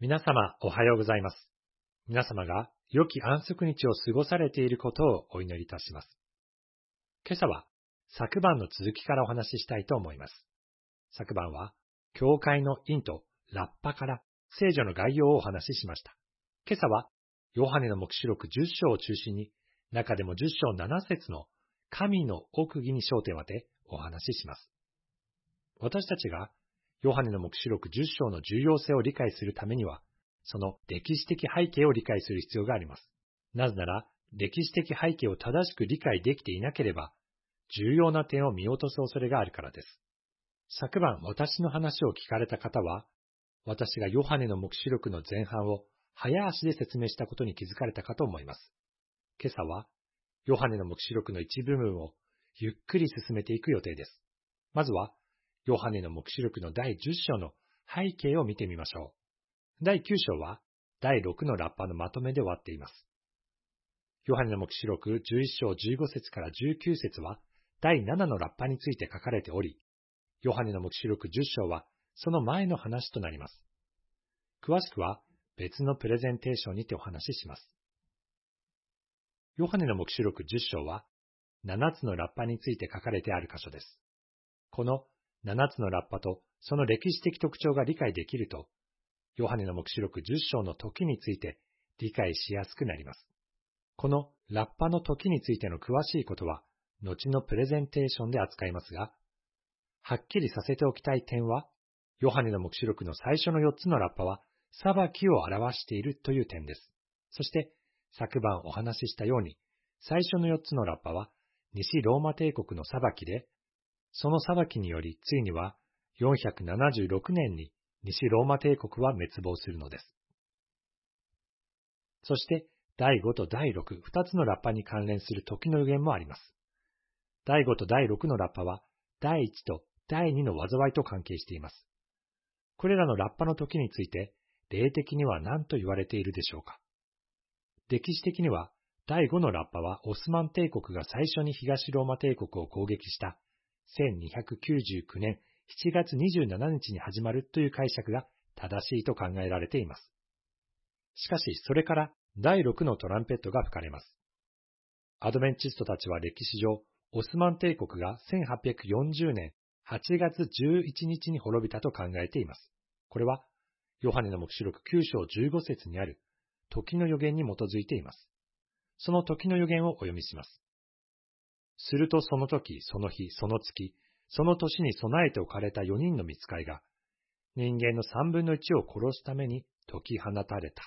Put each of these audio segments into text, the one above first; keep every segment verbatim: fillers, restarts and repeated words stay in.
皆様おはようございます。皆様が良き安息日を過ごされていることをお祈りいたします。今朝は昨晩の続きからお話ししたいと思います。昨晩は教会の印とラッパから聖書の概要をお話ししました。今朝はヨハネの黙示録じゅっ章を中心に、中でもじゅっ章なな節の神の奥義に焦点を当てお話しします。私たちがヨハネの黙示録じゅっ章の重要性を理解するためには、その歴史的背景を理解する必要があります。なぜなら、歴史的背景を正しく理解できていなければ、重要な点を見落とす恐れがあるからです。昨晩私の話を聞かれた方は、私がヨハネの黙示録の前半を早足で説明したことに気づかれたかと思います。今朝は、ヨハネの黙示録の一部分をゆっくり進めていく予定です。まずは、ヨハネの黙示録のだいじゅっ章の背景を見てみましょう。だいきゅう章はだいろくのラッパのまとめで終わっています。ヨハネの黙示録じゅういっ章じゅうご節からじゅうきゅう節はだいななのラッパについて書かれており、ヨハネの黙示録じゅっ章はその前の話となります。詳しくは別のプレゼンテーションにてお話しします。ヨハネの黙示録じゅっ章はななつのラッパについて書かれてある箇所です。このななつのラッパとその歴史的特徴が理解できると、ヨハネの黙示録じゅっ章の時について理解しやすくなります。このラッパの時についての詳しいことは、後のプレゼンテーションで扱いますが、はっきりさせておきたい点は、ヨハネの黙示録の最初のよっつのラッパは、裁きを表しているという点です。そして、昨晩お話ししたように、最初のよっつのラッパは、西ローマ帝国の裁きで、その裁きにより、ついにはよんひゃくななじゅうろくねんに西ローマ帝国は滅亡するのです。そして、だいごとだいろく、ふたつのラッパに関連する時の予言もあります。だいごとだいろくのラッパは、だいいちとだいにの災いと関係しています。これらのラッパの時について、霊的には何と言われているでしょうか。歴史的には、だいごのラッパはオスマン帝国が最初に東ローマ帝国を攻撃したせんにひゃくきゅうじゅうきゅうねんしちがつにじゅうしちにちに始まるという解釈が正しいと考えられています。しかし、それからだいろくのトランペットが吹かれます。アドベンチストたちは歴史上、オスマン帝国がせんはっぴゃくよんじゅうねんはちがつじゅういちにちに滅びたと考えています。これは、ヨハネの黙示録きゅう章じゅうご節にある時の予言に基づいています。その時の予言をお読みします。するとその時、その日、その月、その年に備えておかれたよにんの御使いが、人間の三分の一を殺すために解き放たれた。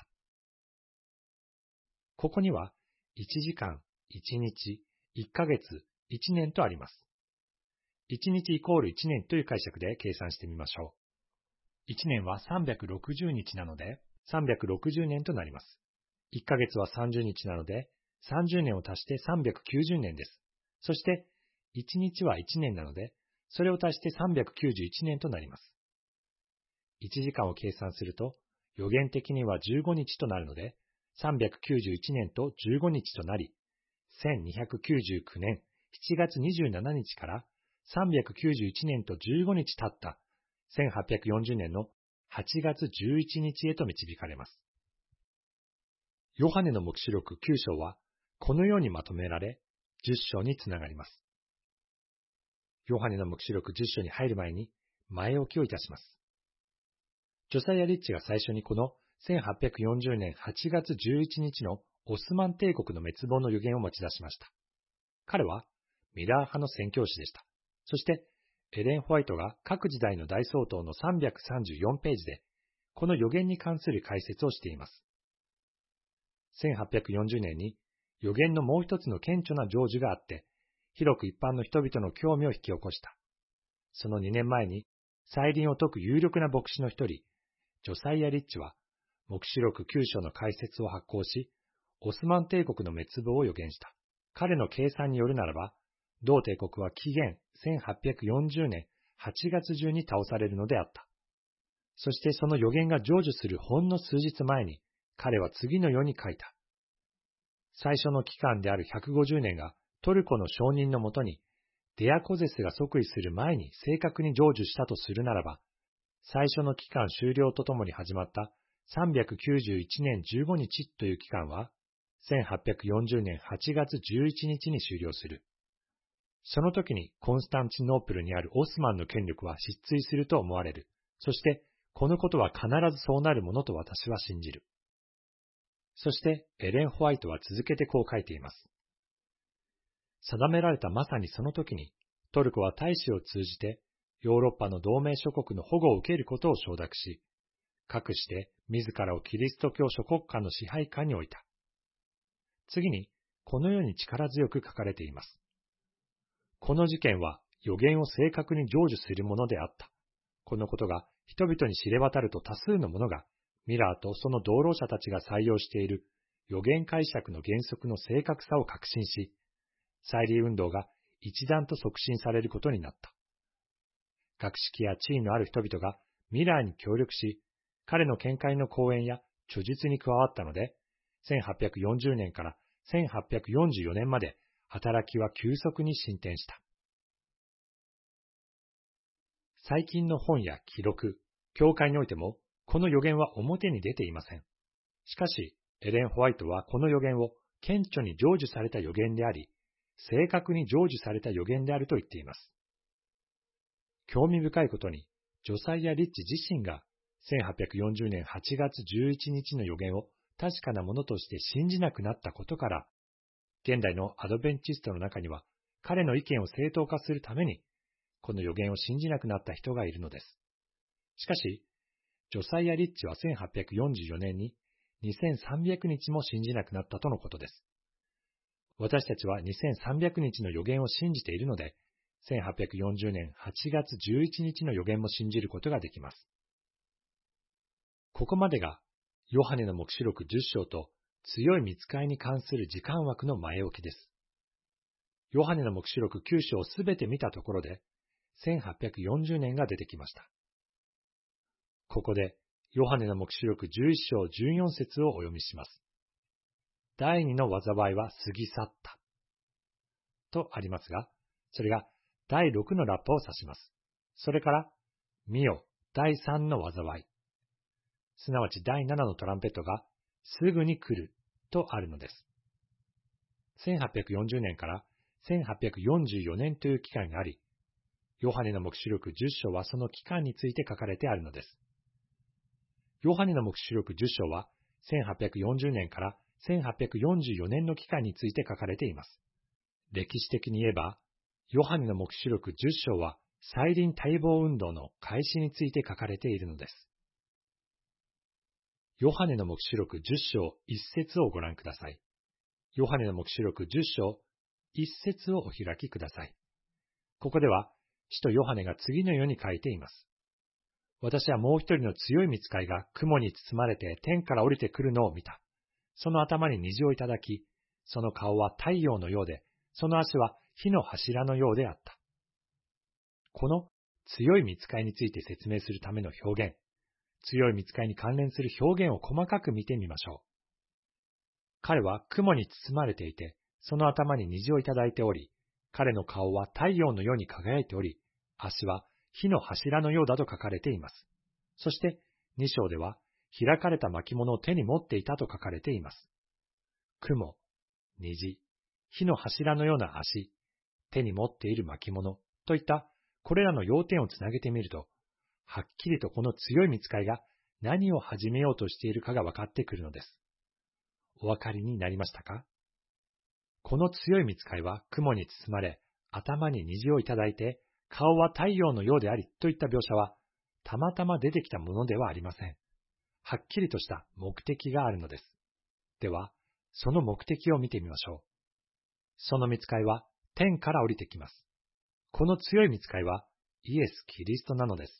ここには、いちじかん、いちにち、いっかげつ、いちねんとあります。いちにちイコールいちねんという解釈で計算してみましょう。いちねんはさんびゃくろくじゅうにちなので、さんびゃくろくじゅうねんとなります。いっかげつはさんじゅうにちなので、さんじゅうねんを足してさんびゃくきゅうじゅうねんです。そして、いちにちはいちねんなので、それを足してさんびゃくきゅうじゅういちねんとなります。いちじかんを計算すると、予言的にはじゅうごにちとなるので、さんびゃくきゅうじゅういちねんとじゅうごにちとなり、せんにひゃくきゅうじゅうきゅうねんしちがつにじゅうしちにちからさんびゃくきゅうじゅういちねんとじゅうごにち経ったせんはっぴゃくよんじゅうねんのはちがつじゅういちにちへと導かれます。ヨハネの黙示録きゅう章は、このようにまとめられ、じゅっ章につながります。ヨハネの黙示録じゅっ章に入る前に前置きをいたします。ジョサイア・リッチが最初にこのせんはっぴゃくよんじゅうねんはちがつじゅういちにちのオスマン帝国の滅亡の予言を持ち出しました。彼はミラー派の宣教師でした。そしてエレン・ホワイトが各時代の大総統のさんびゃくさんじゅうよんページでこの予言に関する解説をしています。せんはっぴゃくよんじゅうねんに予言のもう一つの顕著な成就があって、広く一般の人々の興味を引き起こした。そのにねんまえに、再臨を説く有力な牧師の一人、ジョサイア・リッチは、黙示録きゅう章の解説を発行し、オスマン帝国の滅亡を予言した。彼の計算によるならば、同帝国は紀元せんはっぴゃくよんじゅうねんはちがつ中に倒されるのであった。そしてその予言が成就するほんの数日前に、彼は次のように書いた。最初の期間であるひゃくごじゅうねんがトルコの承認のもとに、デアコゼスが即位する前に正確に成就したとするならば、最初の期間終了とともに始まったさんびゃくきゅうじゅういちねんじゅうごにちという期間は、せんはっぴゃくよんじゅうねんはちがつじゅういちにちに終了する。その時にコンスタンチノープルにあるオスマンの権力は失墜すると思われる。そして、このことは必ずそうなるものと私は信じる。そして、エレン・ホワイトは続けてこう書いています。定められたまさにその時に、トルコは大使を通じて、ヨーロッパの同盟諸国の保護を受けることを承諾し、かくして自らをキリスト教諸国家の支配下に置いた。次に、このように力強く書かれています。この事件は予言を正確に成就するものであった。このことが人々に知れ渡ると多数の者が、ミラーとその同労者たちが採用している予言解釈の原則の正確さを確信し、再利運動が一段と促進されることになった。学識や地位のある人々がミラーに協力し、彼の見解の講演や著述に加わったので、せんはっぴゃくよんじゅうねんからせんはっぴゃくよんじゅうよねんまで働きは急速に進展した。最近の本や記録、教会においても、この予言は表に出ていません。しかし、エレン・ホワイトはこの予言を顕著に成就された予言であり、正確に成就された予言であると言っています。興味深いことに、ジョサイア・リッチ自身がせんはっぴゃくよんじゅうねんはちがつじゅういちにちの予言を確かなものとして信じなくなったことから、現代のアドベンチストの中には彼の意見を正当化するために、この予言を信じなくなった人がいるのです。しかし、ジョサイア・リッチはせんはっぴゃくよんじゅうよねんににせんさんびゃくにちも信じなくなったとのことです。私たちはにせんさんびゃくにちの予言を信じているので、せんはっぴゃくよんじゅうねんはちがつじゅういちにちの予言も信じることができます。ここまでが、ヨハネの黙示録じゅっしょうと強い御使いに関する時間枠の前置きです。ヨハネの黙示録きゅうしょうをすべて見たところで、せんはっぴゃくよんじゅうねんが出てきました。ここで、ヨハネの黙示録じゅういっしょうじゅうよんせつをお読みします。第二の災いは過ぎ去った。とありますが、それが第六のラッパを指します。それから、見よ、第三の災い。すなわち第七のトランペットがすぐに来るとあるのです。せんはっぴゃくよんじゅうねんからせんはっぴゃくよんじゅうよねんという期間があり、ヨハネの黙示録じゅっしょうはその期間について書かれてあるのです。ヨハネの黙示録じゅっしょうはせんはっぴゃくよんじゅうねんからせんはっぴゃくよんじゅうよねんの期間について書かれています。歴史的に言えば、ヨハネの黙示録じゅっしょうは再臨待望運動の開始について書かれているのです。ヨハネの黙示録じゅっしょういっせつをご覧ください。ヨハネの黙示録じゅっしょういっせつをお開きください。ここでは、使徒ヨハネが次のように書いています。私はもう一人の強い御使いが雲に包まれて天から降りてくるのを見た。その頭に虹をいただき、その顔は太陽のようで、その足は火の柱のようであった。この強い御使いについて説明するための表現、強い御使いに関連する表現を細かく見てみましょう。彼は雲に包まれていて、その頭に虹をいただいており、彼の顔は太陽のように輝いており、足は火の柱のようだと書かれています。そして、に章では、開かれた巻物を手に持っていたと書かれています。雲、虹、火の柱のような足、手に持っている巻物といったこれらの要点をつなげてみると、はっきりとこの強い御使いが何を始めようとしているかが分かってくるのです。お分かりになりましたか？この強い御使いは雲に包まれ、頭に虹をいただいて、顔は太陽のようでありといった描写は、たまたま出てきたものではありません。はっきりとした目的があるのです。では、その目的を見てみましょう。その御使いは天から降りてきます。この強い御使いはイエス・キリストなのです。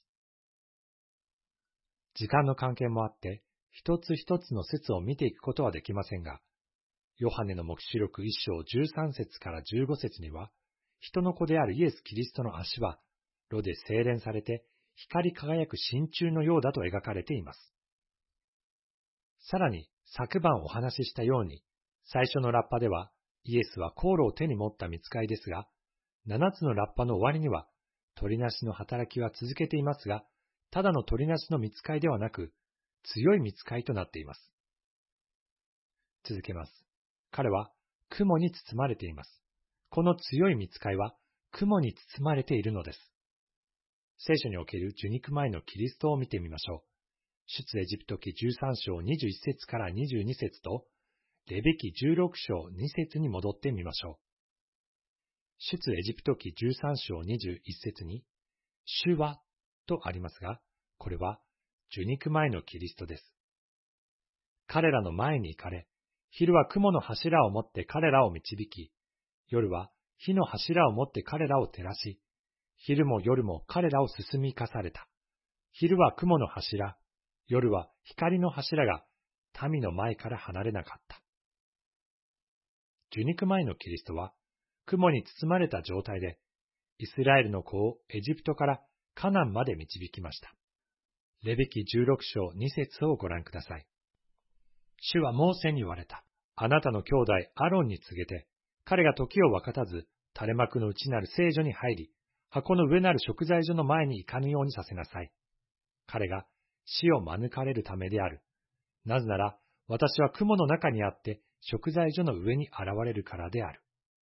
時間の関係もあって、一つ一つの説を見ていくことはできませんが、ヨハネの黙示録いっしょうじゅうさんせつからじゅうごせつには、人の子であるイエス・キリストの足は、炉で精錬されて、光り輝く真鍮のようだと描かれています。さらに、昨晩お話ししたように、最初のラッパでは、イエスは香炉を手に持った御使いですが、七つのラッパの終わりには、鳥なしの働きは続けていますが、ただの鳥なしの御使いではなく、 強い御使いとなっています。続けます。彼は雲に包まれています。この強い御使いは雲に包まれているのです。聖書における受肉前のキリストを見てみましょう。出エジプト記じゅうさん章にじゅういち節からにじゅうに節と、レビ記じゅうろく章に節に戻ってみましょう。出エジプト記じゅうさん章にじゅういち節に、主はとありますが、これは受肉前のキリストです。彼らの前に行かれ、昼は雲の柱を持って彼らを導き、夜は火の柱を持って彼らを照らし、昼も夜も彼らを進み行かされた。昼は雲の柱、夜は光の柱が民の前から離れなかった。受肉前のキリストは雲に包まれた状態で、イスラエルの子をエジプトからカナンまで導きました。レビ記じゅうろく章に節をご覧ください。主はモーセに言われた。あなたの兄弟アロンに告げて、彼が時を分かたず、垂れ幕の内なる聖所に入り、箱の上なる食材所の前に行かぬようにさせなさい。彼が死を免れるためである。なぜなら、私は雲の中にあって、食材所の上に現れるからである。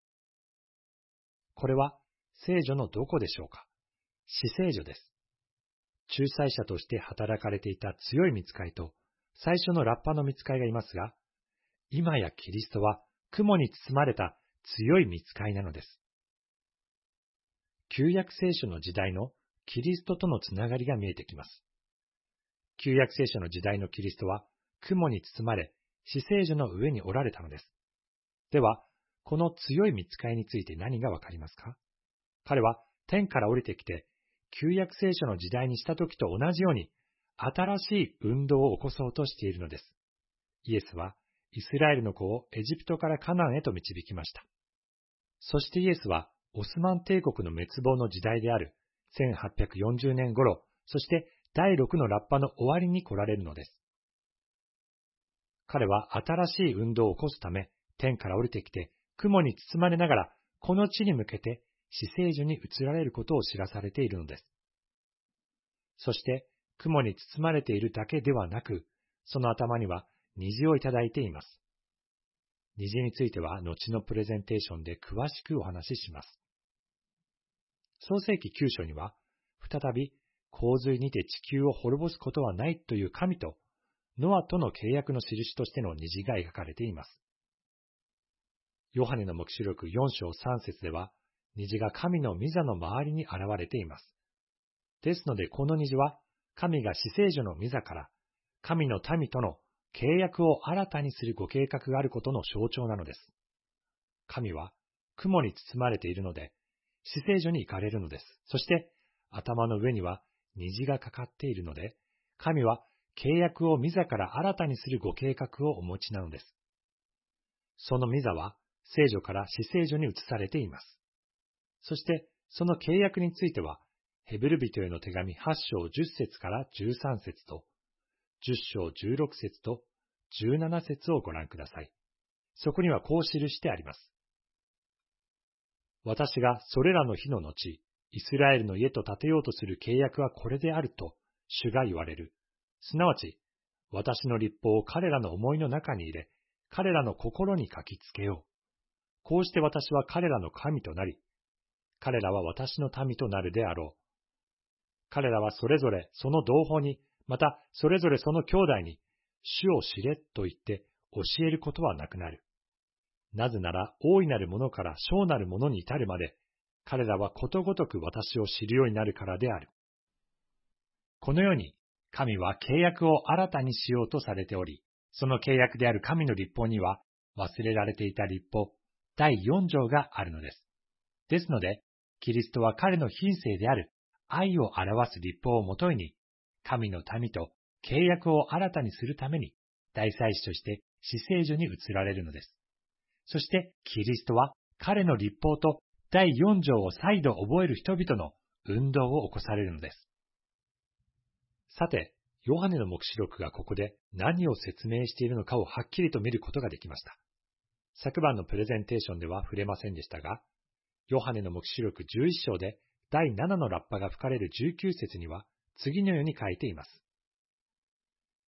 これは、聖所のどこでしょうか？至聖所です。仲裁者として働かれていた強い御使いと、最初のラッパの御使いがいますが、今やキリストは雲に包まれた強い御使いなのです。旧約聖書の時代のキリストとのつながりが見えてきます。旧約聖書の時代のキリストは雲に包まれ、至聖所の上におられたのです。では、この強い御使いについて何がわかりますか？彼は天から降りてきて、旧約聖書の時代にした時と同じように、新しい運動を起こそうとしているのです。イエスは、イスラエルの子をエジプトからカナンへと導きました。そしてイエスは、オスマン帝国の滅亡の時代であるせんはっぴゃくよんじゅうねん頃、そして第六のラッパの終わりに来られるのです。彼は新しい運動を起こすため、天から降りてきて、雲に包まれながら、この地に向けて、至聖所に移られることを知らされているのです。そして、雲に包まれているだけではなく、その頭には虹をいただいています。虹については、後のプレゼンテーションで詳しくお話しします。創世記きゅう章には、再び洪水にて地球を滅ぼすことはないという神と、ノアとの契約の印としての虹が描かれています。ヨハネの黙示録よん章さん節では、虹が神の御座の周りに現れています。ですのでこの虹は、神が至聖所の御座から、神の民との契約を新たにするご計画があることの象徴なのです。神は雲に包まれているので、至聖所に行かれるのです。そして、頭の上には虹がかかっているので、神は契約を御座から新たにするご計画をお持ちなのです。その御座は、聖所から至聖所に移されています。そして、その契約については、ヘブル人への手紙はち章じゅっ節からじゅうさん節と、じゅっ章じゅうろく節とじゅうなな節をご覧ください。そこにはこう記してあります。私がそれらの日の後、イスラエルの家と建てようとする契約はこれであると、主が言われる。すなわち、私の律法を彼らの思いの中に入れ、彼らの心に書きつけよう。こうして私は彼らの神となり、彼らは私の民となるであろう。彼らはそれぞれその同胞に、またそれぞれその兄弟に、主を知れと言って教えることはなくなる。なぜなら大いなるものから小なるものに至るまで、彼らはことごとく私を知るようになるからである。このように、神は契約を新たにしようとされており、その契約である神の律法には、忘れられていた律法、だいよん条があるのです。ですので、キリストは彼の品性である愛を表す律法をもといに、神の民と契約を新たにするために、大祭司として至聖所に移られるのです。そして、キリストは彼の律法とだいよん条を再度覚える人々の運動を起こされるのです。さて、ヨハネの黙示録がここで何を説明しているのかをはっきりと見ることができました。昨晩のプレゼンテーションでは触れませんでしたが、ヨハネの黙示録じゅういち章でだいななのラッパが吹かれるじゅうきゅう節には次のように書いています。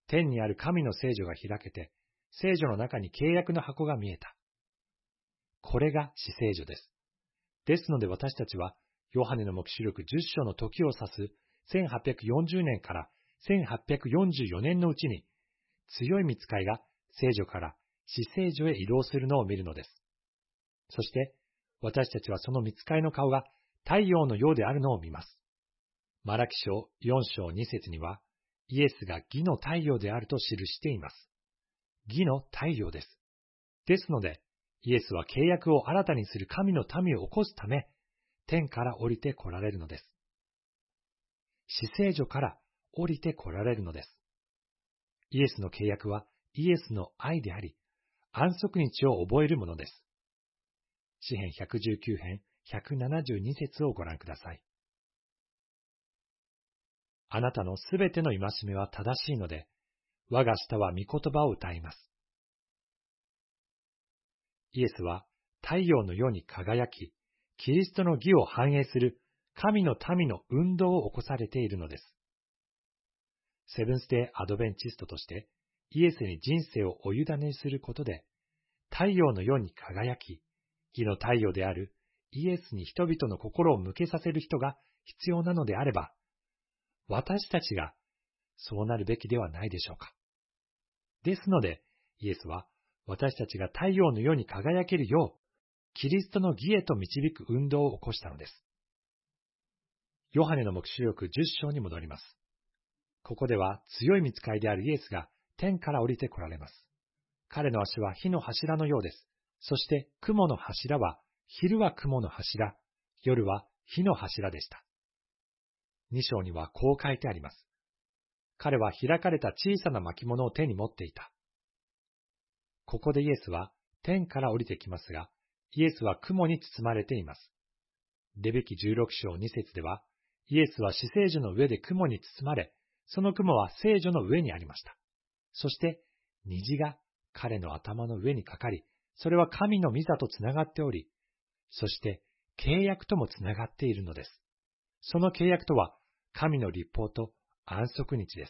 天にある神の聖女が開けて、聖女の中に契約の箱が見えた。これが至聖女です。ですので私たちは、ヨハネの黙示録じゅっ章の時を指すせんはっぴゃくよんじゅうねんからせんはっぴゃくよんじゅうよねんのうちに、強い御使いが聖女から至聖女へ移動するのを見るのです。そして、私たちはその御使いの顔が太陽のようであるのを見ます。マラキ書よん章に節には、イエスが義の太陽であると記しています。義の太陽です。ですので、イエスは契約を新たにする神の民を起こすため、天から降りて来られるのです。至聖女から降りて来られるのです。イエスの契約はイエスの愛であり、安息日を覚えるものです。詩編ひゃくじゅうきゅう編ひゃくななじゅうに節をご覧ください。あなたのすべての戒めは正しいので、我が舌は御言葉を歌います。イエスは太陽のように輝き、キリストの義を反映する神の民の運動を起こされているのです。セブンスデーアドベンチストとしてイエスに人生をお委ねすることで、太陽のように輝き、義の太陽であるイエスに人々の心を向けさせる人が必要なのであれば、私たちがそうなるべきではないでしょうか。ですので、イエスは私たちが太陽のように輝けるよう、キリストの義へと導く運動を起こしたのです。ヨハネの黙示録じゅっ章に戻ります。ここでは強い御使いであるイエスが天から降りて来られます。彼の足は火の柱のようです。そして雲の柱は、昼は雲の柱、夜は火の柱でした。に章にはこう書いてあります。彼は開かれた小さな巻物を手に持っていた。ここでイエスは天から降りてきますが、イエスは雲に包まれています。レビ記じゅうろく章に節では、イエスは至聖所の上で雲に包まれ、その雲は聖所の上にありました。そして、虹が彼の頭の上にかかり、それは神の御座とつながっており、そして契約ともつながっているのです。その契約とは、神の律法と安息日です。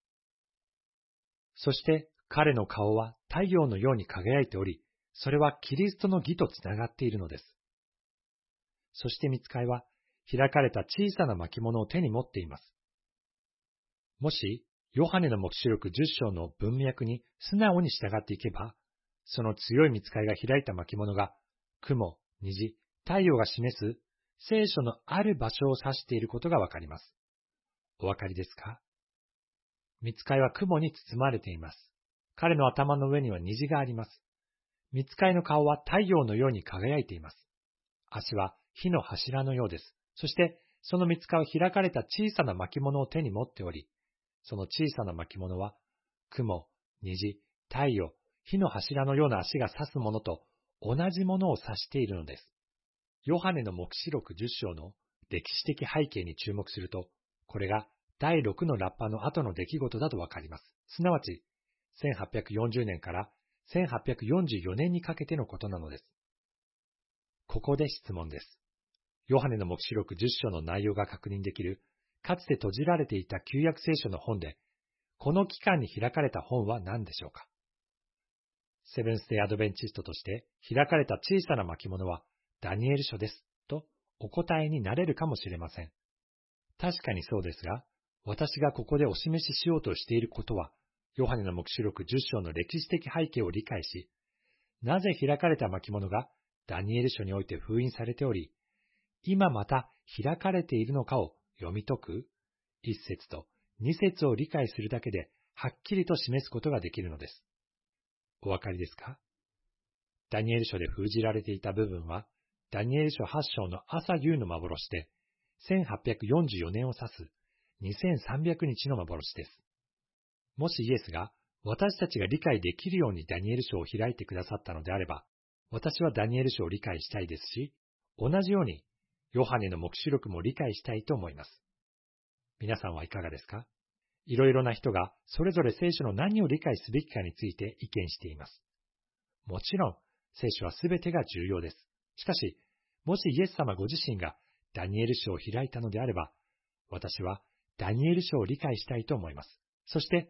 そして彼の顔は太陽のように輝いており、それはキリストの義とつながっているのです。そして御使いは開かれた小さな巻物を手に持っています。もし、ヨハネの黙示録じゅっ章の文脈に素直に従っていけば、その強い御使いが開いた巻物が、雲、虹、太陽が示す聖書のある場所を指していることがわかります。お分かりですか？御使いは雲に包まれています。彼の頭の上には虹があります。御使いの顔は太陽のように輝いています。足は火の柱のようです。そして、その御使いは開かれた小さな巻物を手に持っており、その小さな巻物は、雲、虹、太陽、火の柱のような足が指すものと同じものを指しているのです。ヨハネの黙示録じゅっ章の歴史的背景に注目すると、これがだいろくのラッパの後の出来事だとわかります。すなわち、せんはっぴゃくよんじゅうねんからせんはっぴゃくよんじゅうよねんにかけてのことなのです。ここで質問です。ヨハネの黙示録じゅっ章の内容が確認できる、かつて閉じられていた旧約聖書の本で、この期間に開かれた本は何でしょうか？セブンスデーアドベンチストとして開かれた小さな巻物はダニエル書ですとお答えになれるかもしれません。確かにそうですが、私がここでお示ししようとしていることは、ヨハネの黙示録じゅっ章の歴史的背景を理解し、なぜ開かれた巻物がダニエル書において封印されており、今また開かれているのかを読み解く一節と二節を理解するだけではっきりと示すことができるのです。お分かりですか？ダニエル書で封じられていた部分は、ダニエル書はち章の朝夕の幻で、せんはっぴゃくよんじゅうよねんを指すにせんさんびゃくにちの幻です。もしイエスが私たちが理解できるようにダニエル書を開いてくださったのであれば、私はダニエル書を理解したいですし、同じようにヨハネの黙示録も理解したいと思います。皆さんはいかがですか？いろいろな人がそれぞれ聖書の何を理解すべきかについて意見しています。もちろん、聖書はすべてが重要です。しかし、もしイエス様ご自身がダニエル書を開いたのであれば、私はダニエル書を理解したいと思います。そして、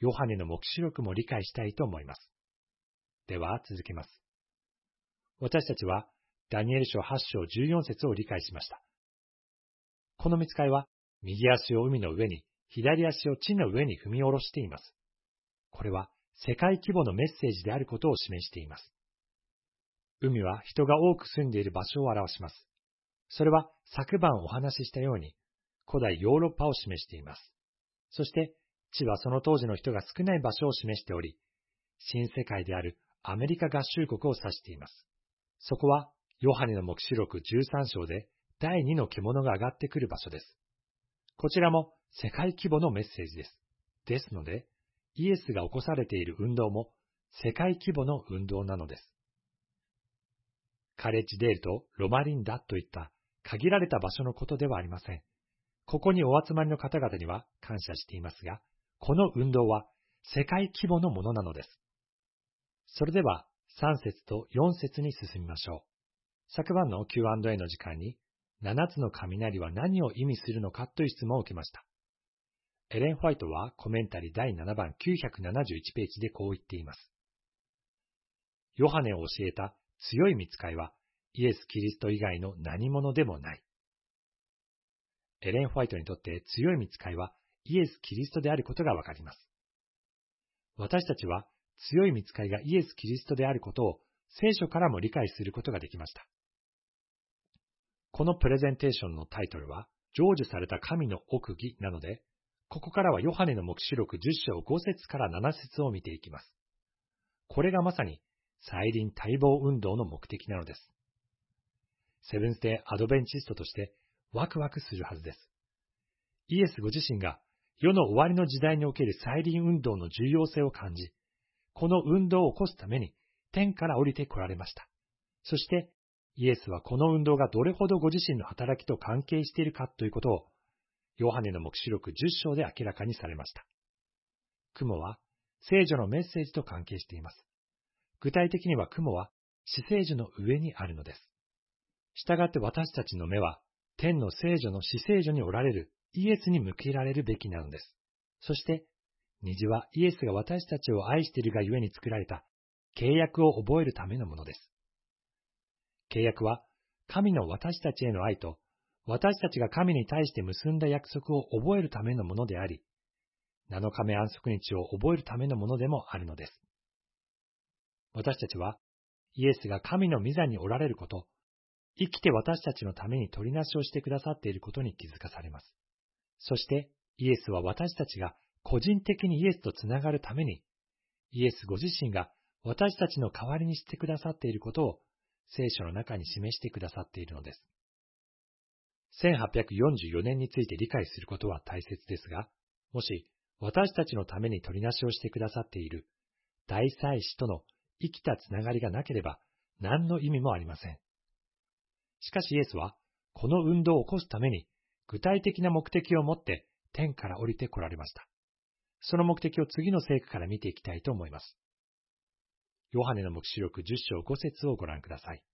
ヨハネの黙示録も理解したいと思います。では続けます。私たちはダニエル書はち章じゅうよん節を理解しました。この御使いは右足を海の上に、左足を地の上に踏み下ろしています。これは世界規模のメッセージであることを示しています。海は人が多く住んでいる場所を表します。それは昨晩お話ししたように古代ヨーロッパを示しています。そして地はその当時の人が少ない場所を示しており、新世界であるアメリカ合衆国を指しています。そこはヨハネの黙示録じゅうさん章でだいにの獣が上がってくる場所です。こちらも世界規模のメッセージです。ですので、イエスが起こされている運動も世界規模の運動なのです。カレッジデールとロマリンダといった限られた場所のことではありません。ここにお集まりの方々には感謝していますが、この運動は世界規模のものなのです。それではさん節とよん節に進みましょう。昨晩の キューアンドエー の時間に、ななつの雷は何を意味するのかという質問を受けました。エレン・ホワイトはコメンタリーだいななばんきゅうひゃくななじゅういちページでこう言っています。ヨハネを教えた強い御使いはイエス・キリスト以外の何者でもない。エレン・ホワイトにとって強い御使いはイエス・キリストであることがわかります。私たちは強い御使いがイエス・キリストであることを聖書からも理解することができました。このプレゼンテーションのタイトルは成就された神の奥義なので、ここからはヨハネの黙示録じゅっ章ご節からなな節を見ていきます。これがまさに再臨待望運動の目的なのです。セブンスデーアドベンチストとしてワクワクするはずです。イエスご自身が世の終わりの時代における再臨運動の重要性を感じ、この運動を起こすために天から降りて来られました。そしてイエスはこの運動がどれほどご自身の働きと関係しているかということをヨハネの黙示録じゅっ章で明らかにされました。雲は聖女のメッセージと関係しています。具体的には雲は至聖女の上にあるのです。したがって私たちの目は天の聖女の至聖女におられるイエスに向けられるべきなのです。そして虹はイエスが私たちを愛しているがゆえに作られた契約を覚えるためのものです。契約は神の私たちへの愛と私たちが神に対して結んだ約束を覚えるためのものであり、なのかめ安息日を覚えるためのものでもあるのです。私たちはイエスが神の御座におられること、生きて私たちのために取りなしをしてくださっていることに気づかされます。そしてイエスは私たちが個人的にイエスとつながるために、イエスご自身が私たちの代わりにしてくださっていることを聖書の中に示してくださっているのです。せんはっぴゃくよんじゅうよねんについて理解することは大切ですが、もし私たちのために取りなしをしてくださっている大祭司との生きたつながりがなければ何の意味もありません。しかしイエスはこの運動を起こすために具体的な目的を持って天から降りて来られました。その目的を次の聖句から見ていきたいと思います。ヨハネの黙示録じゅっ章ご節をご覧ください。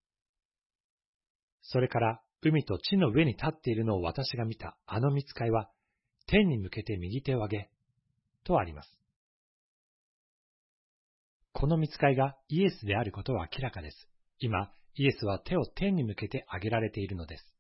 それから海と地の上に立っているのを私が見たあの御使いは天に向けて右手を上げ、とあります。この御使いがイエスであることは明らかです。今、イエスは手を天に向けて上げられているのです。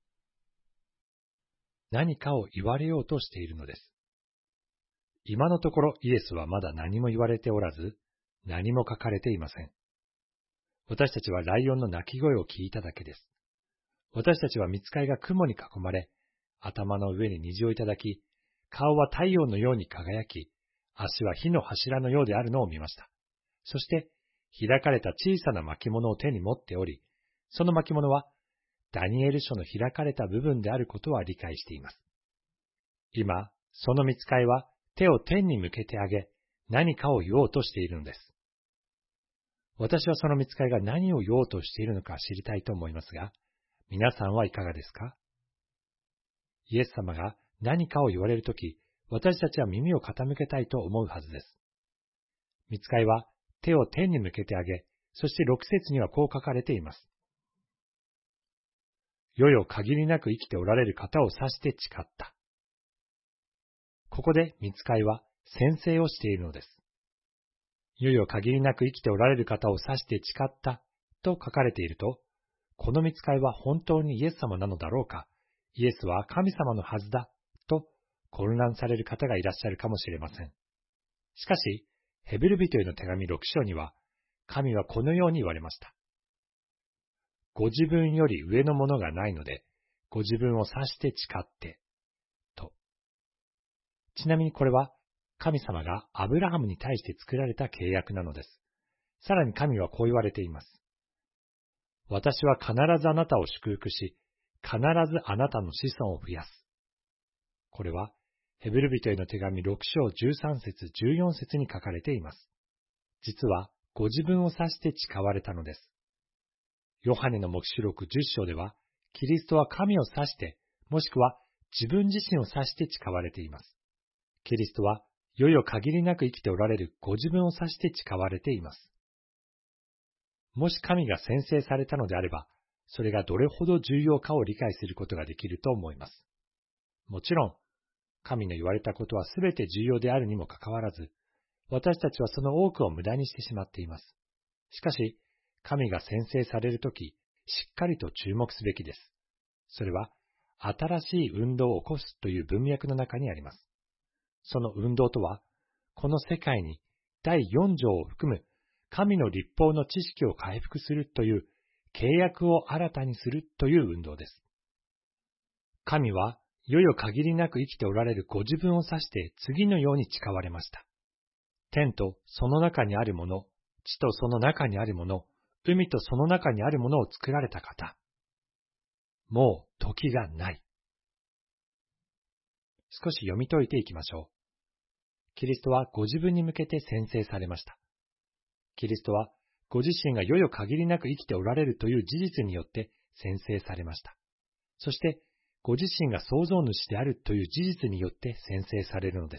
何かを言われようとしているのです。今のところイエスはまだ何も言われておらず、何も書かれていません。私たちはライオンの鳴き声を聞いただけです。私たちは御使いが雲に囲まれ、頭の上に虹をいただき、顔は太陽のように輝き、足は火の柱のようであるのを見ました。そして、開かれた小さな巻物を手に持っており、その巻物は、ダニエル書の開かれた部分であることは理解しています。今、その御使いは手を天に向けて上げ、何かを言おうとしているのです。私はその御使いが何を言おうとしているのか知りたいと思いますが、皆さんはいかがですか？イエス様が何かを言われるとき、私たちは耳を傾けたいと思うはずです。御使いは手を天に向けて上げ、そしてろく節にはこう書かれています。世よ限りなく生きておられる方を指して誓った。ここで御使いは宣誓をしているのです。いよいよ限りなく生きておられる方を指して誓ったと書かれていると、この御使いは本当にイエス様なのだろうか、イエスは神様のはずだと混乱される方がいらっしゃるかもしれません。しかし、ヘブル人への手紙ろく章には、神はこのように言われました。ご自分より上のものがないので、ご自分を指して誓って、と。ちなみにこれは、神様がアブラハムに対して作られた契約なのです。さらに神はこう言われています。私は必ずあなたを祝福し、必ずあなたの子孫を増やす。これは、ヘブル人への手紙ろく章じゅうさん節じゅうよん節に書かれています。実は、ご自分を指して誓われたのです。ヨハネの黙示録じゅっ章では、キリストは神を指して、もしくは自分自身を指して誓われています。キリストは、いよいよ限りなく生きておられるご自分を指して誓われています。もし神が宣誓されたのであれば、それがどれほど重要かを理解することができると思います。もちろん、神の言われたことはすべて重要であるにもかかわらず、私たちはその多くを無駄にしてしまっています。しかし、神が宣誓されるとき、しっかりと注目すべきです。それは、新しい運動を起こすという文脈の中にあります。その運動とは、この世界にだいよん条を含む神の律法の知識を回復するという契約を新たにするという運動です。神はいよいよ限りなく生きておられるご自分を指して次のように誓われました。天とその中にあるもの、地とその中にあるもの、海とその中にあるものを作られた方。もう時がない。少し読み解いていきましょう。キリストはご自分に向けて宣誓されました。キリストはご自身がいよいよ限りなく生きておられるという事実によって宣誓されました。そして、ご自身が創造主であるという事実によって宣誓されるのです。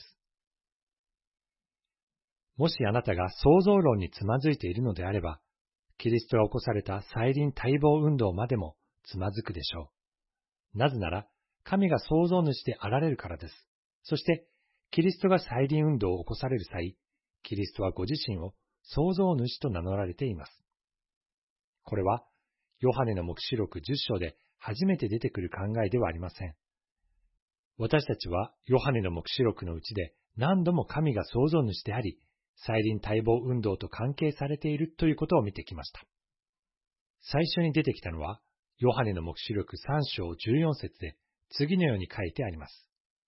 もしあなたが創造論につまずいているのであれば、キリストが起こされた再臨待望運動までもつまずくでしょう。なぜなら、神が創造主であられるからです。そして、キリストが再臨運動を起こされる際、キリストはご自身を創造主と名乗られています。これは、ヨハネの黙示録じゅっ章で初めて出てくる考えではありません。私たちはヨハネの黙示録のうちで何度も神が創造主であり、再臨待望運動と関係されているということを見てきました。最初に出てきたのは、ヨハネの黙示録さん章じゅうよん節で次のように書いてあります。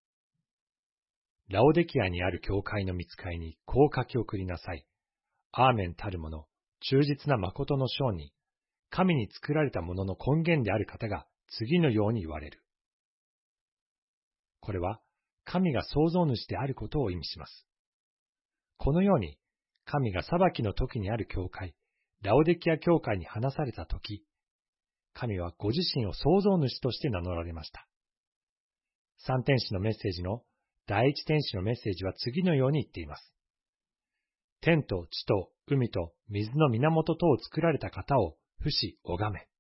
ラオデキアにある教会の御使いにこう書き送りなさい。アーメンたるもの、忠実な誠の証人、神に作られたものの根源である方が次のように言われる。これは、神が創造主であることを意味します。このように、神が裁きの時にある教会、ラオデキア教会に話された時、神はご自身を創造主として名乗られました。三天使のメッセージの第一天使のメッセージは次のように言っています。天と地と海と水の源とを作られた方を不死拝め。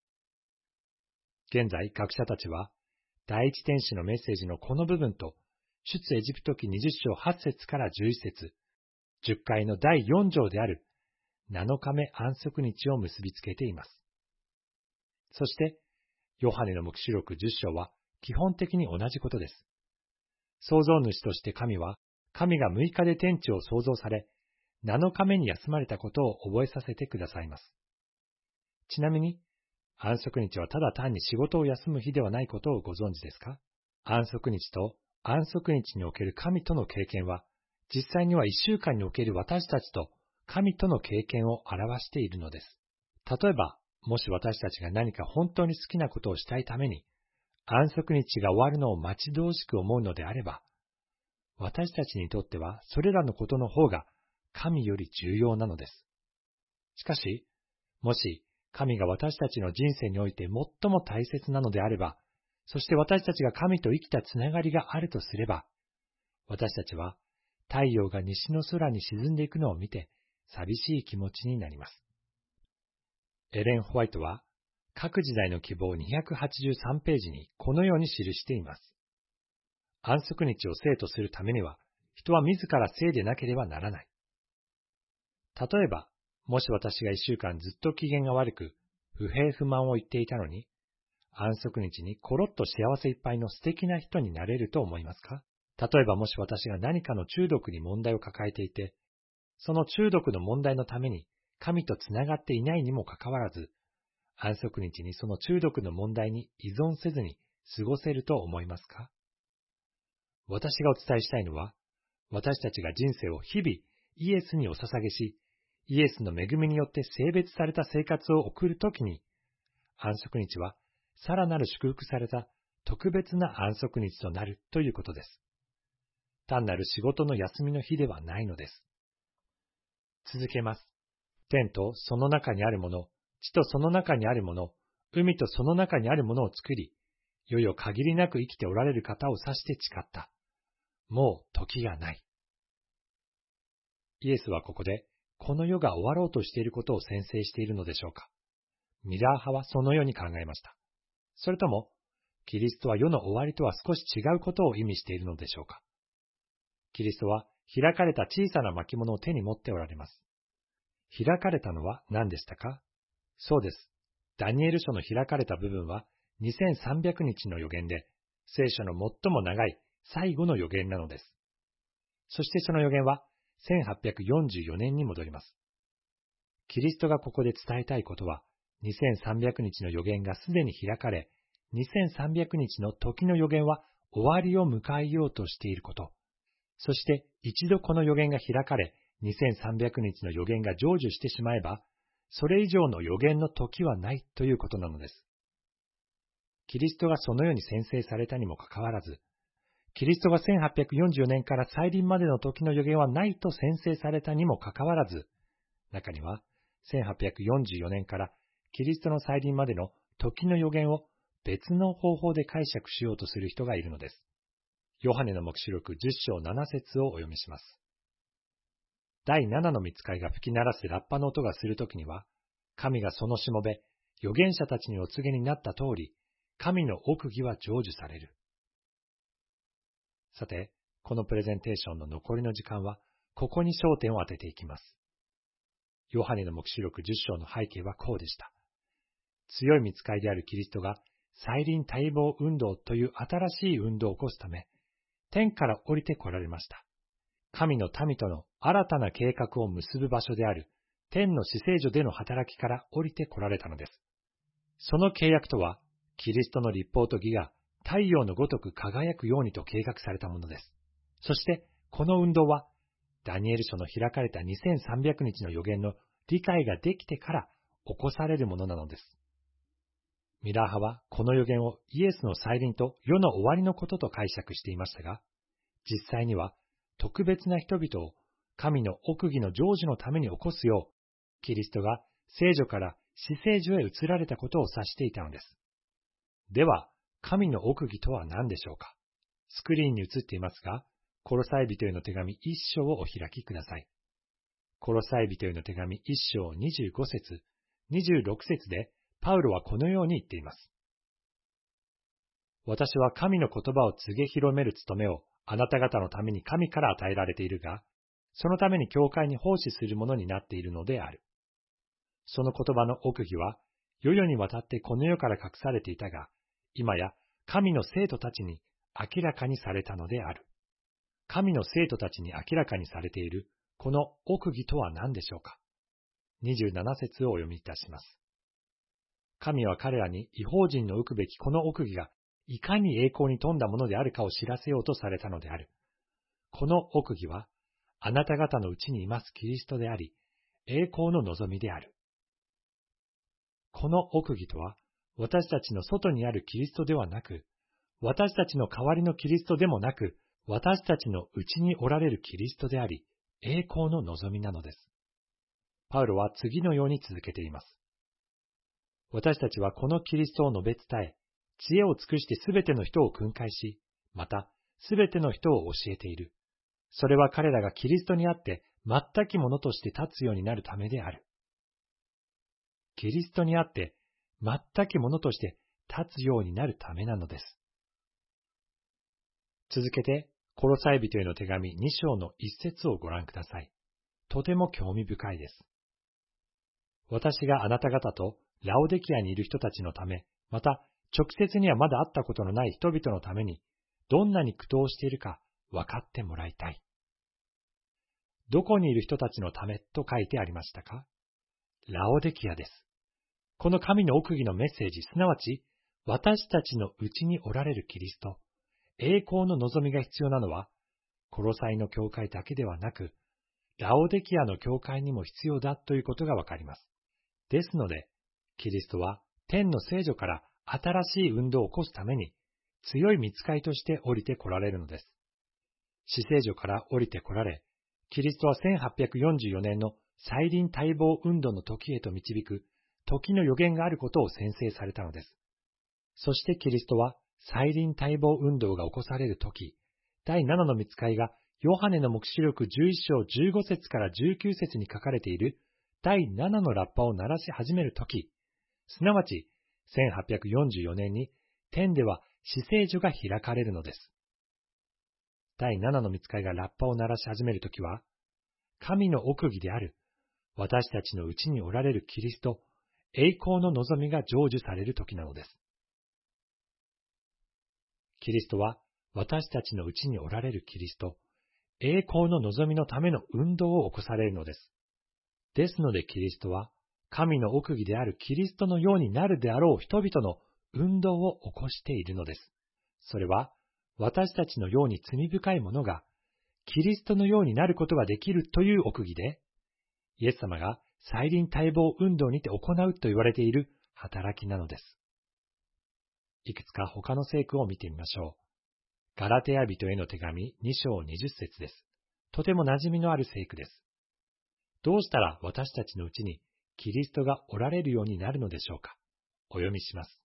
現在、学者たちは、第一天使のメッセージのこの部分と、出エジプト記にじゅっ章はち節からじゅういち節、じゅっかいのだいよん条であるなのかめ安息日を結びつけています。そして、ヨハネの黙示録じゅっ章は基本的に同じことです。創造主として神は、神がむいかで天地を創造され、なのかめに休まれたことを覚えさせてくださいます。ちなみに、安息日はただ単に仕事を休む日ではないことをご存知ですか？安息日と安息日における神との経験は、実際にはいっしゅうかんにおける私たちと神との経験を表しているのです。例えば、もし私たちが何か本当に好きなことをしたいために、安息日が終わるのを待ち遠しく思うのであれば、私たちにとってはそれらのことの方が神より重要なのです。しかし、もし神が私たちの人生において最も大切なのであれば、そして私たちが神と生きたつながりがあるとすれば、私たちは太陽が西の空に沈んでいくのを見て寂しい気持ちになります。エレン・ホワイトは各時代の希望にひゃくはちじゅうさんページにこのように記しています。安息日を聖とするためには、 人は自らせいでなければならない。例えば、もし私が一週間ずっと機嫌が悪く、不平不満を言っていたのに、安息日にコロッと幸せいっぱいの素敵な人になれると思いますか？例えばもし私が何かの中毒に問題を抱えていて、その中毒の問題のために神とつながっていないにもかかわらず、安息日にその中毒の問題に依存せずに過ごせると思いますか？私がお伝えしたいのは、私たちが人生を日々イエスにお捧げし、イエスの恵みによって聖別された生活を送るときに、安息日はさらなる祝福された特別な安息日となるということです。単なる仕事の休みの日ではないのです。続けます。天とその中にあるもの、地とその中にあるもの、海とその中にあるものを作り、世々限りなく生きておられる方を指して誓った。もう時がない。イエスはここで、この世が終わろうとしていることを宣誓しているのでしょうか。ミラー派はそのように考えました。それとも、キリストは世の終わりとは少し違うことを意味しているのでしょうか。キリストは開かれた小さな巻物を手に持っておられます。開かれたのは何でしたか？そうです。ダニエル書の開かれた部分はにせんさんびゃくにちの予言で、聖書の最も長い最後の予言なのです。そしてその予言はせんはっぴゃくよんじゅうよねんに戻ります。キリストがここで伝えたいことは、にせんさんびゃくにちの予言がすでに開かれ、にせんさんびゃくにちの時の予言は終わりを迎えようとしていること。そして一度この予言が開かれ、にせんさんびゃくにちの予言が成就してしまえば、それ以上の予言の時はないということなのです。キリストがそのように宣誓されたにもかかわらず、キリストがせんはっぴゃくよんじゅうよねんから再臨までの時の予言はないと宣誓されたにもかかわらず、中にはせんはっぴゃくよんじゅうよねんからキリストの再臨までの時の予言を別の方法で解釈しようとする人がいるのです。ヨハネの黙示録じゅっしょうななせつをお読みします。だいななの御使いが吹き鳴らすラッパの音がするときには、神がそのしもべ、預言者たちにお告げになった通り、神の奥義は成就される。さて、このプレゼンテーションの残りの時間は、ここに焦点を当てていきます。ヨハネの黙示録じゅっしょうの背景はこうでした。強い御使いであるキリストが、再臨待望運動という新しい運動を起こすため、天から降りて来られました。神の民との新たな計画を結ぶ場所である天の至聖所での働きから降りて来られたのです。その契約とは、キリストの律法と義が太陽のごとく輝くようにと計画されたものです。そして、この運動は、ダニエル書の開かれたにせんさんびゃくにちの予言の理解ができてから起こされるものなのです。ミラー派はこの予言をイエスの再臨と世の終わりのことと解釈していましたが、実際には特別な人々を神の奥義の成就のために起こすよう、キリストが聖女から至聖所へ移られたことを指していたのです。では、神の奥義とは何でしょうか？スクリーンに映っていますが、コロサイ人への手紙一章をお開きください。コロサイ人への手紙一章にじゅうごせつ、にじゅうろくせつで、パウロはこのように言っています。私は神の言葉を告げ広める務めをあなた方のために神から与えられているが、そのために教会に奉仕するものになっているのである。その言葉の奥義は、世々にわたってこの世から隠されていたが、今や神の生徒たちに明らかにされたのである。神の生徒たちに明らかにされている、この奥義とは何でしょうか。にじゅうななせつをお読みいたします。神は彼らに異邦人の受くべきこの奥義がいかに栄光に富んだものであるかを知らせようとされたのである。この奥義は、あなた方のうちにいますキリストであり、栄光の望みである。この奥義とは、私たちの外にあるキリストではなく、私たちの代わりのキリストでもなく、私たちのうちにおられるキリストであり、栄光の望みなのです。パウロは次のように続けています。私たちはこのキリストを述べ伝え、知恵を尽くしてすべての人を訓戒し、またすべての人を教えている。それは彼らがキリストにあって全きものとして立つようになるためである。キリストにあって全きものとして立つようになるためなのです。続けて、 コロサイ人への手紙に章の一節をご覧ください。とても興味深いです。私があなた方とラオデキアにいる人たちのため、また直接にはまだ会ったことのない人々のために、どんなに苦闘しているか分かってもらいたい。どこにいる人たちのためと書いてありましたか？ラオデキアです。この神の奥義のメッセージ、すなわち、私たちのうちにおられるキリスト、栄光の望みが必要なのは、コロサイの教会だけではなく、ラオデキアの教会にも必要だということがわかります。ですので、キリストは天の聖女から新しい運動を起こすために、強い御使いとして降りて来られるのです。至聖女から降りて来られ、キリストはせんはっぴゃくよんじゅうよねんの再臨待望運動の時へと導く、時の予言があることを宣誓されたのです。そしてキリストは再臨待望運動が起こされる時、だいななの御使いがヨハネの黙示録じゅういっ章じゅうご節からじゅうきゅう節に書かれているだいななのラッパを鳴らし始める時、すなわちせんはっぴゃくよんじゅうよねんに天では至聖所が開かれるのです。だいななの御使いがラッパを鳴らし始める時は、神の奥義である私たちのうちにおられるキリスト、栄光の望みが成就される時なのです。キリストは私たちのうちにおられるキリスト、栄光の望みのための運動を起こされるのです。ですのでキリストは神の奥義であるキリストのようになるであろう人々の運動を起こしているのです。それは私たちのように罪深い者がキリストのようになることができるという奥義で、イエス様が再臨待望運動にて行うと言われている働きなのです。いくつか他の聖句を見てみましょう。ガラテヤ人への手紙に章にじゅっ節です。とても馴染みのある聖句です。どうしたら私たちのうちにキリストがおられるようになるのでしょうか。お読みします。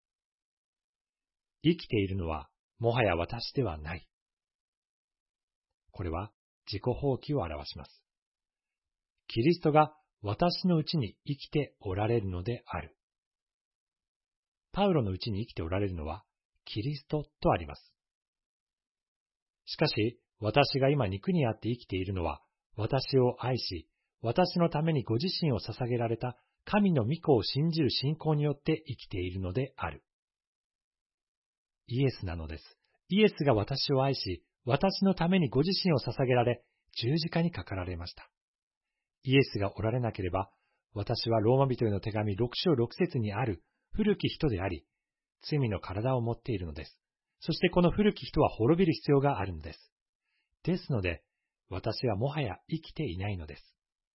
生きているのはもはや私ではない。これは自己放棄を表します。キリストが私のうちに生きておられるのである。パウロのうちに生きておられるのはキリストとあります。しかし、私が今肉にあって生きているのは、私を愛し、私のためにご自身を捧げられた神の御子を信じる信仰によって生きているのである。イエスなのです。イエスが私を愛し、私のためにご自身を捧げられ、十字架にかかられました。イエスがおられなければ、私はローマ人への手紙ろく章ろく節にある古き人であり、罪の体を持っているのです。そしてこの古き人は滅びる必要があるのです。ですので、私はもはや生きていないのです。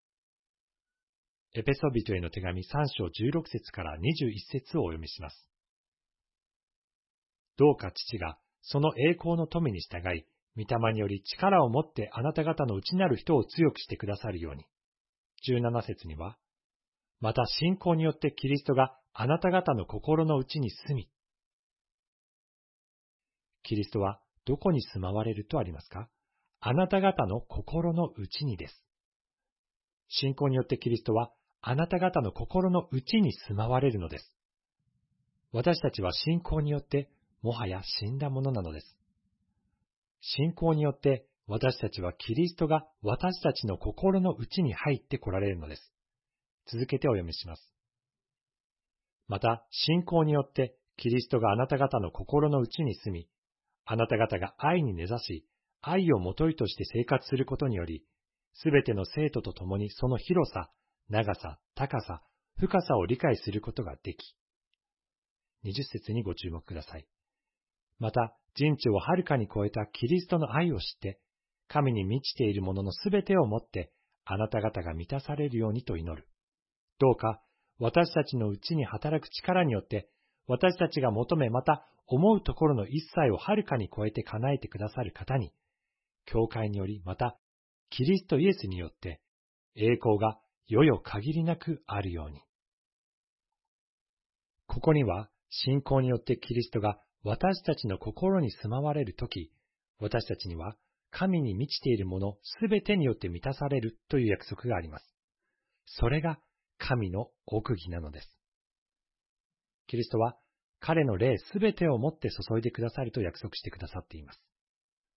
エペソ人への手紙さん章じゅうろく節からにじゅういち節をお読みします。どうか父がその栄光の富に従い、御霊により力を持ってあなた方の内なる人を強くしてくださるように。じゅうなな節には、また信仰によってキリストがあなた方の心の内に住み、キリストはどこに住まわれるとありますか？あなた方の心の内にです。信仰によってキリストはあなた方の心の内に住まわれるのです。私たちは信仰によってもはや死んだものなのです。信仰によって私たちはキリストが私たちの心の内に入って来られるのです。続けてお読みします。また、信仰によってキリストがあなた方の心の内に住み、あなた方が愛に根ざし、愛をもといとして生活することにより、すべての生徒と共にその広さ、長さ、高さ、深さを理解することができ。にじゅっ節にご注目ください。また、人知をはるかに超えたキリストの愛を知って、神に満ちているもののすべてをもって、あなた方が満たされるようにと祈る。どうか、私たちのうちに働く力によって、私たちが求めまた思うところの一切をはるかに超えて叶えてくださる方に、教会によりまた、キリストイエスによって、栄光が世々限りなくあるように。ここには、信仰によってキリストが私たちの心に住まわれるとき、私たちには神に満ちているものすべてによって満たされるという約束があります。それが神の奥義なのです。キリストは彼の霊すべてをもって注いでくださると約束してくださっています。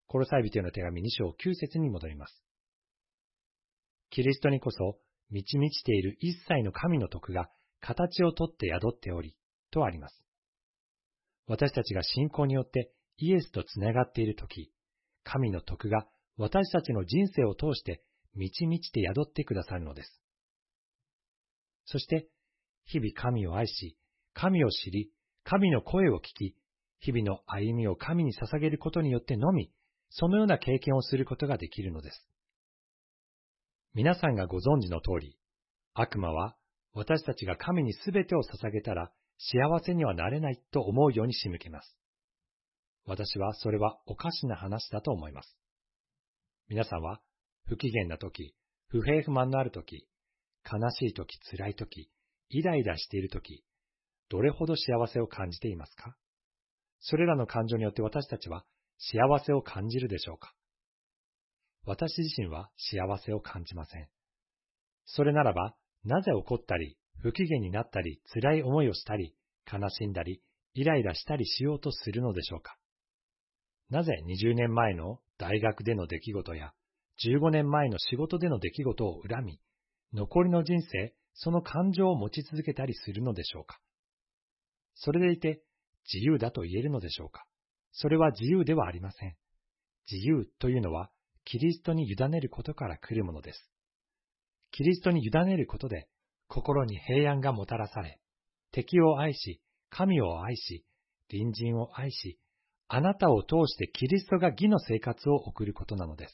コロサイ人への手紙に章きゅう節に戻ります。キリストにこそ満ち満ちている一切の神の徳が形をとって宿っており、とあります。私たちが信仰によってイエスとつながっているとき、神の徳が私たちの人生を通して満ち満ちて宿ってくださるのです。そして、日々神を愛し、神を知り、神の声を聞き、日々の歩みを神に捧げることによってのみ、そのような経験をすることができるのです。皆さんがご存知の通り、悪魔は私たちが神にすべてを捧げたら幸せにはなれないと思うように仕向けます。私はそれはおかしな話だと思います。皆さんは不機嫌なとき、不平不満のあるとき、悲しいとき、辛いとき、イライラしているとき、どれほど幸せを感じていますか？それらの感情によって私たちは幸せを感じるでしょうか？私自身は幸せを感じません。それならば、なぜ怒ったり、不機嫌になったり、辛い思いをしたり、悲しんだり、イライラしたりしようとするのでしょうか？なぜにじゅうねんまえの大学での出来事や、じゅうごねんまえの仕事での出来事を恨み、残りの人生、その感情を持ち続けたりするのでしょうか？それでいて、自由だと言えるのでしょうか？それは自由ではありません。自由というのは、キリストに委ねることから来るものです。キリストに委ねることで、心に平安がもたらされ、敵を愛し、神を愛し、隣人を愛し、あなたを通してキリストが義の生活を送ることなのです。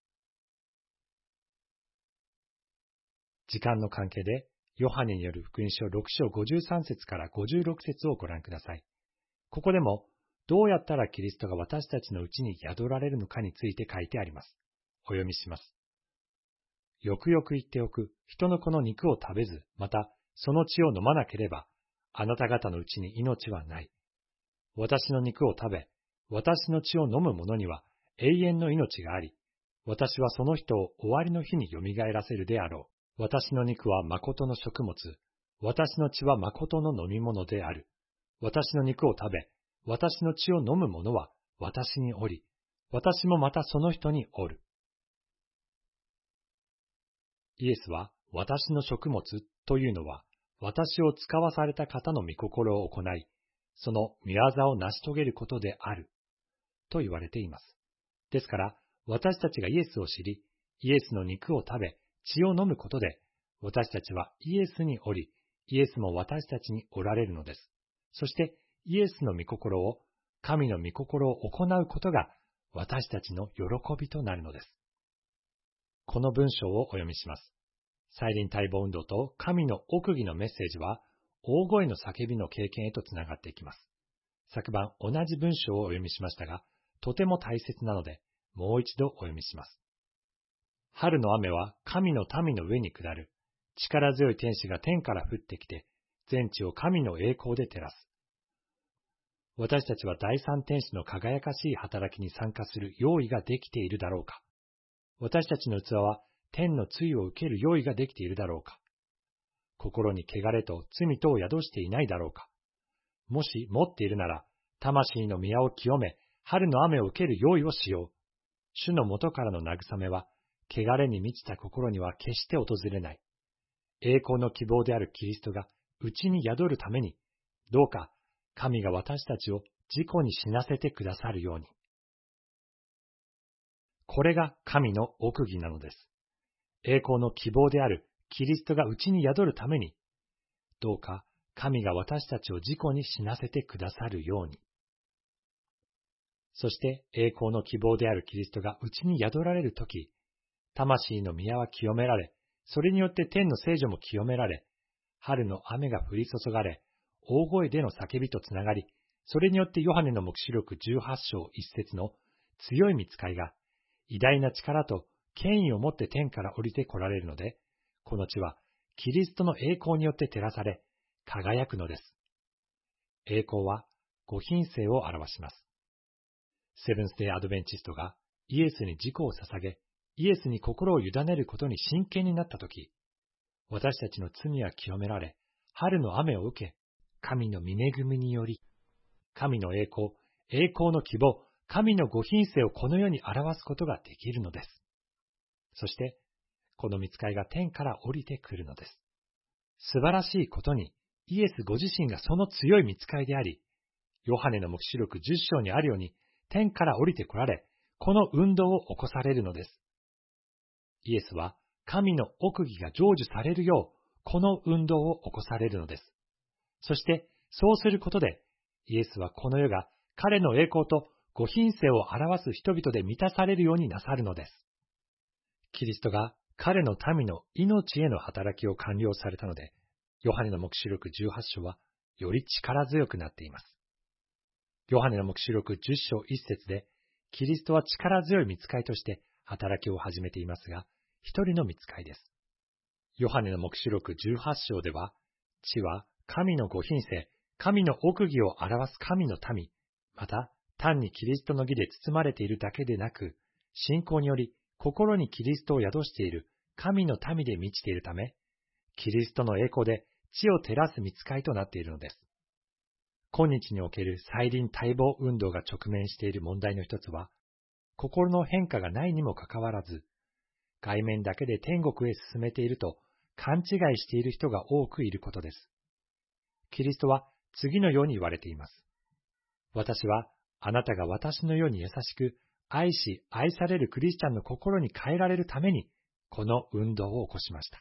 時間の関係で、ヨハネによる福音書ろく章ごじゅうさん節からごじゅうろく節をご覧ください。ここでも、どうやったらキリストが私たちのうちに宿られるのかについて書いてあります。お読みします。よくよく言っておく、人の子の肉を食べず、またその血を飲まなければ、あなた方のうちに命はない。私の肉を食べ、私の血を飲む者には永遠の命があり、私はその人を終わりの日によみがえらせるであろう。私の肉は誠の食物、私の血は誠の飲み物である。私の肉を食べ、私の血を飲む者は私におり、私もまたその人におる。イエスは私の食物というのは、私を使わされた方の御心を行い、その御業を成し遂げることである、と言われています。ですから、私たちがイエスを知り、イエスの肉を食べ、血を飲むことで、私たちはイエスにおり、イエスも私たちにおられるのです。そして、イエスの御心を、神の御心を行うことが、私たちの喜びとなるのです。この文章をお読みします。再臨待望運動と神の奥義のメッセージは、大声の叫びの経験へとつながっていきます。昨晩同じ文章をお読みしましたが、とても大切なので、もう一度お読みします。春の雨は神の民の上に下る。力強い天使が天から降ってきて、全地を神の栄光で照らす。私たちは第三天使の輝かしい働きに参加する用意ができているだろうか。私たちの器は天の露を受ける用意ができているだろうか。心に汚れと罪とを宿していないだろうか。もし持っているなら、魂の宮を清め、春の雨を受ける用意をしよう。主の元からの慰めは、汚れに満ちた心には決して訪れない。栄光の希望であるキリストがうちに宿るために、どうか神が私たちを自己に死なせてくださるように。これが神の奥義なのです。栄光の希望であるキリストがうちに宿るために、どうか神が私たちを自己に死なせてくださるように。そして栄光の希望であるキリストがうちに宿られるとき、魂の宮は清められ、それによって天の聖女も清められ、春の雨が降り注がれ、大声での叫びとつながり、それによってヨハネの黙示録じゅうはち章いち節の強い御使いが、偉大な力と権威をもって天から降りて来られるので、この地はキリストの栄光によって照らされ、輝くのです。栄光はご品性を表します。セブンスデーアドベンチストがイエスに自己を捧げ、イエスに心を委ねることに真剣になったとき、私たちの罪は清められ、春の雨を受け、神の御恵みにより、神の栄光、栄光の希望、 神のご品性をこの世に表すことができるのです。そして、この御使いが天から降りてくるのです。素晴らしいことに、イエスご自身がその強い御使いであり、ヨハネの黙示録じゅっ章にあるように、天から降りて来られ、この運動を起こされるのです。イエスは、神の奥義が成就されるよう、この運動を起こされるのです。そして、そうすることで、イエスはこの世が彼の栄光とご品性を表す人々で満たされるようになさるのです。キリストが彼の民の命への働きを完了されたので、ヨハネの黙示録じゅうはち章はより力強くなっています。ヨハネの黙示録じゅっ章いち節で、キリストは力強い御使いとして働きを始めていますが、一人の御使いです。ヨハネの黙示録じゅうはち章では、地は神のご品性、神の奥義を表す神の民、また単にキリストの義で包まれているだけでなく、信仰により心にキリストを宿している神の民で満ちているため、キリストの栄光で地を照らす御使いとなっているのです。今日における再臨待望運動が直面している問題の一つは、心の変化がないにもかかわらず、外面だけで天国へ進めていると勘違いしている人が多くいることです。キリストは次のように言われています。私はあなたが私のように優しく愛し愛されるクリスチャンの心に変えられるためにこの運動を起こしました。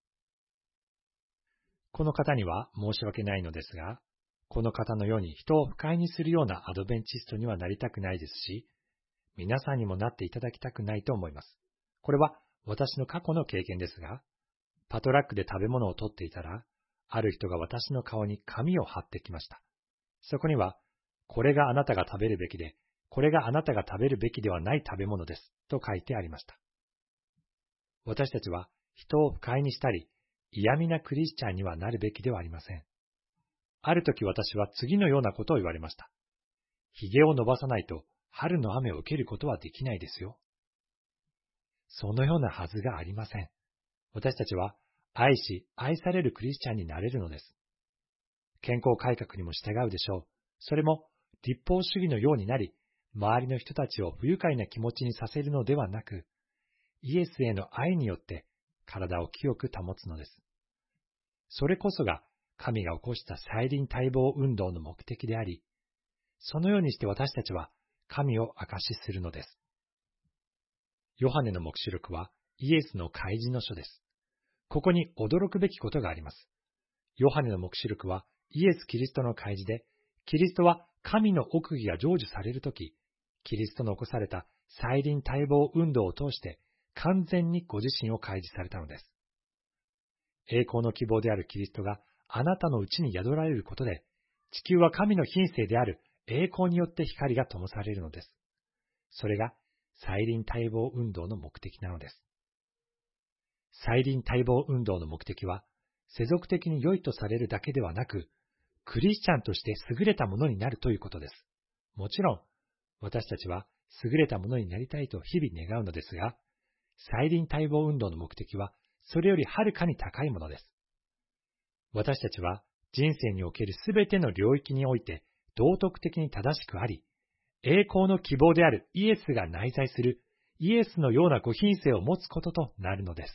この方には申し訳ないのですが、この方のように人を不快にするようなアドベンチストにはなりたくないですし、皆さんにもなっていただきたくないと思います。これは私の過去の経験ですが、パトラックで食べ物を取っていたら、ある人が私の顔に紙を貼ってきました。そこには、これがあなたが食べるべきで、これがあなたが食べるべきではない食べ物です、と書いてありました。私たちは人を不快にしたり、嫌味なクリスチャンにはなるべきではありません。ある時私は次のようなことを言われました。髭を伸ばさないと春の雨を受けることはできないですよ。そのようなはずがありません。私たちは愛し愛されるクリスチャンになれるのです。健康改革にも従うでしょう。それも立法主義のようになり、周りの人たちを不愉快な気持ちにさせるのではなく、イエスへの愛によって体を清く保つのです。それこそが神が起こした再臨待望運動の目的であり、そのようにして私たちは神を証しするのです。ヨハネの黙示録はイエスの開示の書です。ここに驚くべきことがあります。ヨハネの黙示録はイエス・キリストの開示で、キリストは神の奥義が成就されるとき、キリストの起こされた再臨待望運動を通して完全にご自身を開示されたのです。栄光の希望であるキリストがあなたのうちに宿られることで、地球は神の品性である栄光によって光が灯されるのです。それが再臨待望運動の目的なのです。再臨待望運動の目的は、世俗的に良いとされるだけではなく、クリスチャンとして優れたものになるということです。もちろん、私たちは優れたものになりたいと日々願うのですが、再臨待望運動の目的は、それよりはるかに高いものです。私たちは人生におけるすべての領域において道徳的に正しくあり、栄光の希望であるイエスが内在するイエスのようなご品性を持つこととなるのです。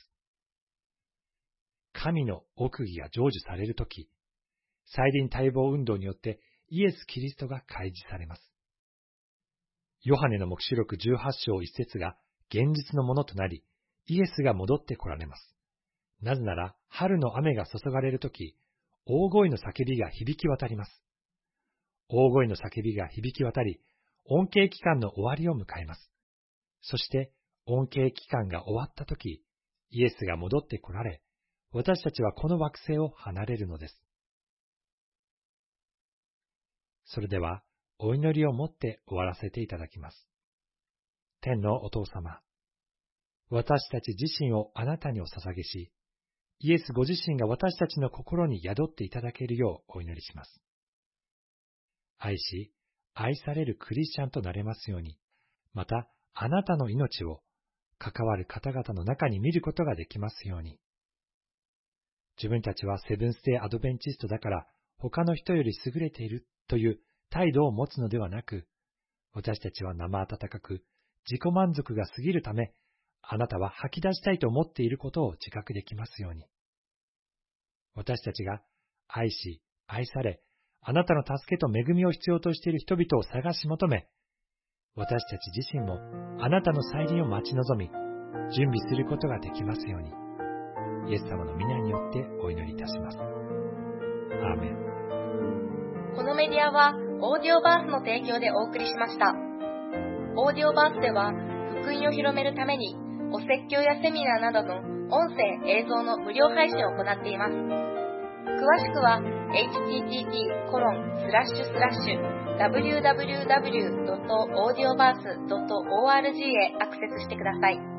神の奥義が成就されるとき、再臨待望運動によってイエス・キリストが開示されます。ヨハネの黙示録じゅうはち章一節が現実のものとなり、イエスが戻って来られます。なぜなら、春の雨が注がれるとき、大声の叫びが響き渡ります。大声の叫びが響き渡り、恩恵期間の終わりを迎えます。そして、恩恵期間が終わったとき、イエスが戻って来られ、私たちはこの惑星を離れるのです。それでは、お祈りをもって終わらせていただきます。天のお父様、私たち自身をあなたにお捧げし、イエスご自身が私たちの心に宿っていただけるようお祈りします。愛し、愛されるクリスチャンとなれますように、またあなたの命を関わる方々の中に見ることができますように。自分たちはセブンスデーアドベンチストだから他の人より優れているという態度を持つのではなく、 私たちは生温かく、自己満足が過ぎるため、あなたは吐き出したいと思っていることを自覚できますように。私たちが愛し、愛され、あなたの助けと恵みを必要としている人々を探し求め、私たち自身もあなたの再臨を待ち望み、準備することができますように、イエス様の御名によってお祈りいたします。アーメン。 このメディアはオーディオバースの提供でお送りしました。オーディオバースでは福音を広めるためにお説教やセミナーなどの音声・映像の無料配信を行っています。詳しくは エイチティーティーピーコロンスラッシュスラッシュダブリューダブリューダブリュードットオーディオバースドットオーアールジー へアクセスしてください。